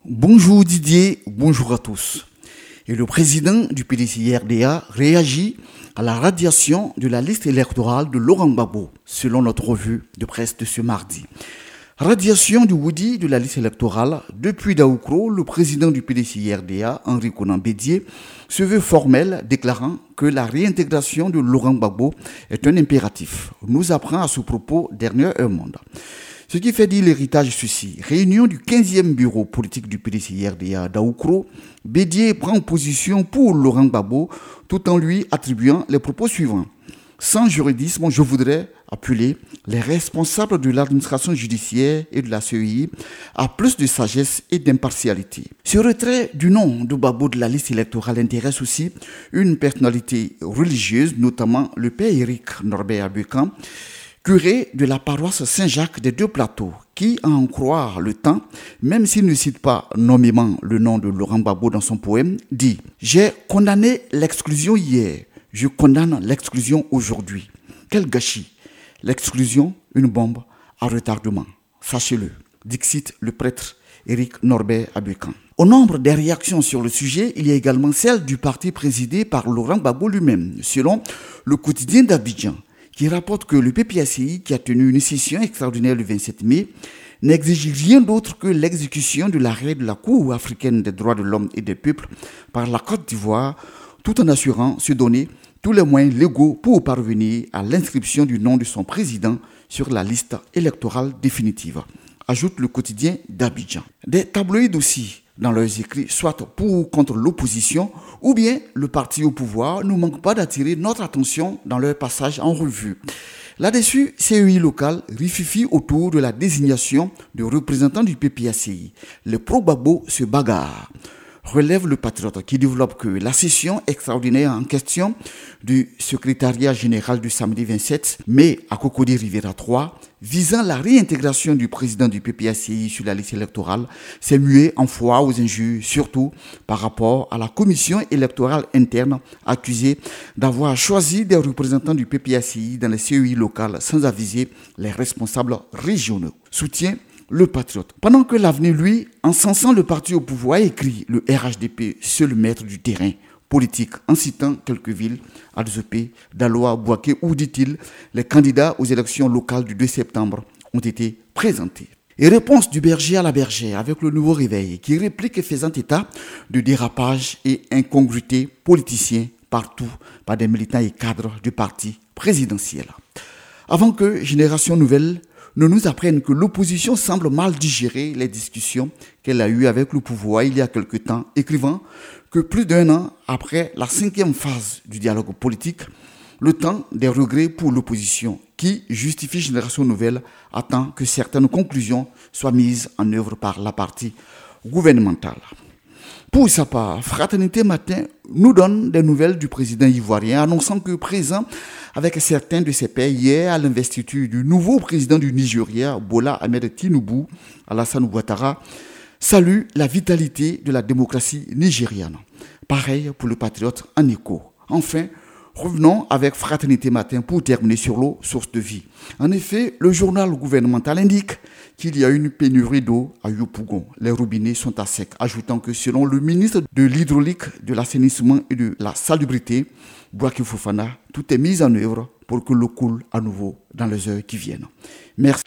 Bonjour Didier, bonjour à tous. Et le président du PDC-RDA réagit à la radiation de la liste électorale de Laurent Gbagbo, selon notre revue de presse de ce mardi. Radiation du Woody de la liste électorale. Depuis Daoukro, le président du PDC-RDA, Henri Konan Bédié, se veut formel, déclarant que la réintégration de Laurent Gbagbo est un impératif. Nous apprend à ce propos Dernier Heure Monde. Ce qui fait dire l'héritage ceci. Réunion du 15e bureau politique du PDC-RDA à Daoukro, Bédié prend position pour Laurent Gbagbo tout en lui attribuant les propos suivants. Sans juridisme, je voudrais appeler les responsables de l'administration judiciaire et de la CEI à plus de sagesse et d'impartialité. Ce retrait du nom de Gbagbo de la liste électorale intéresse aussi une personnalité religieuse, notamment le père Éric Norbert Abukan, curé de la paroisse Saint-Jacques des Deux Plateaux, qui, à en croire le temps, même s'il ne cite pas nommément le nom de Laurent Gbagbo dans son poème, dit « J'ai condamné l'exclusion hier, je condamne l'exclusion aujourd'hui. Quel gâchis! L'exclusion, une bombe à retardement. Sachez-le. » Dixit le prêtre Éric Norbert Abukan. Au nombre des réactions sur le sujet, il y a également celle du parti présidé par Laurent Gbagbo lui-même, selon le quotidien d'Abidjan, qui rapporte que le PPACI, qui a tenu une session extraordinaire le 27 mai, n'exige rien d'autre que l'exécution de l'arrêt de la Cour africaine des droits de l'homme et des peuples par la Côte d'Ivoire, tout en assurant se donner tous les moyens légaux pour parvenir à l'inscription du nom de son président sur la liste électorale définitive, ajoute le quotidien d'Abidjan. Des tabloïds aussi, dans leurs écrits, soit pour ou contre l'opposition, ou bien le parti au pouvoir, ne manquent pas d'attirer notre attention dans leur passage en revue. Là-dessus, CEI local rififie autour de la désignation de représentants du PPACI. Les pro-Gbagbo se bagarrent. Relève le patriote qui développe que la session extraordinaire en question du secrétariat général du samedi 27 mai à Cocody Rivera 3, visant la réintégration du président du PPACI sur la liste électorale, s'est mué en foi aux injures, surtout par rapport à la commission électorale interne accusée d'avoir choisi des représentants du PPACI dans les CEI locales sans aviser les responsables régionaux. Soutien le patriote. Pendant que l'avenir, lui, encensant le parti au pouvoir, écrit le RHDP, seul maître du terrain politique, en citant quelques villes, Adzopé, Daloa, Bouaké, où, dit-il, les candidats aux élections locales du 2 septembre ont été présentés. Et réponse du berger à la bergère avec le nouveau réveil qui réplique faisant état de dérapages et incongruités politiciens partout par des militants et cadres du parti présidentiel. Avant que Génération Nouvelle ne nous apprenne que l'opposition semble mal digérer les discussions qu'elle a eues avec le pouvoir il y a quelque temps, écrivant que plus d'un an après la 5e phase du dialogue politique, le temps des regrets pour l'opposition, qui justifie Génération Nouvelle, attend que certaines conclusions soient mises en œuvre par la partie gouvernementale. Pour sa part, Fraternité Matin nous donne des nouvelles du président ivoirien, annonçant que présent avec certains de ses pairs hier à l'investiture du nouveau président du Nigeria, Bola Ahmed Tinubu, Alassane Ouattara, salue la vitalité de la démocratie nigériane. Pareil pour le patriote en écho. Enfin, revenons avec Fraternité Matin pour terminer sur l'eau, source de vie. En effet, le journal gouvernemental indique qu'il y a une pénurie d'eau à Yopougon. Les robinets sont à sec, ajoutant que selon le ministre de l'Hydraulique, de l'Assainissement et de la Salubrité, Bouaké Fofana, tout est mis en œuvre pour que l'eau coule à nouveau dans les heures qui viennent. Merci.